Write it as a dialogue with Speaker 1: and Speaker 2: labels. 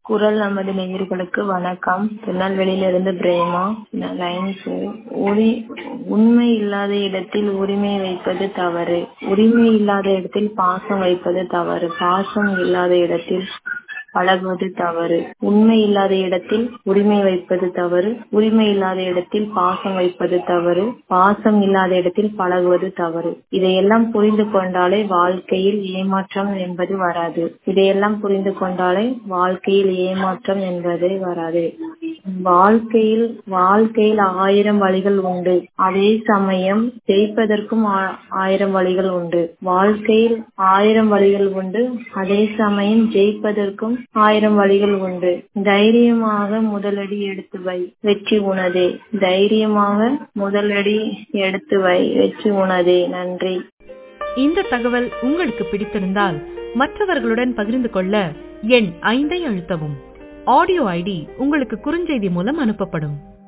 Speaker 1: குரல் நமது நேயர்களுக்கு வணக்கம். திருநெல்வேலியிலிருந்து பிரேமா. லைன்ஸ் உண்மை இல்லாத இடத்தில் உரிமை வைப்பது தவறு. உரிமை இல்லாத இடத்தில் பாசம் வைப்பது தவறு. பாசம் இல்லாத இடத்தில் பழகுவது தவறு. உண்மை இல்லாத இடத்தில் உரிமை வைப்பது தவறு. உரிமை இல்லாத இடத்தில் பாசம் வைப்பது தவறு. பாசம் இல்லாத இடத்தில் பழகுவது தவறு. இதையெல்லாம் புரிந்து கொண்டாலே வாழ்க்கையில் ஏமாற்றம் என்பது வராது. இதையெல்லாம் புரிந்து கொண்டாலே வாழ்க்கையில் ஏமாற்றம் என்பதே வராது. வாழ்க்கையில் 1000 வழிகள் உண்டு. அதே சமயம் ஜெயிப்பதற்கும் 1000 வழிகள் உண்டு. வாழ்க்கையில் 1000 வழிகள் உண்டு. அதே சமயம் ஜெயிப்பதற்கும் 1000 வழிகள் உண்டு. தைரியமாக முதலடி எடுத்து வை, வெற்றி உனதே. தைரியமாக முதலடி எடுத்து வை, வெற்றி உனதே. நன்றி.
Speaker 2: இந்த தகவல் உங்களுக்கு பிடித்திருந்தால் மற்றவர்களுடன் பகிர்ந்து கொள்ள எண் 5 அழுத்தவும். ஆடியோ ஐடி உங்களுக்கு குறுஞ்செய்தி மூலம் அனுப்பப்படும்.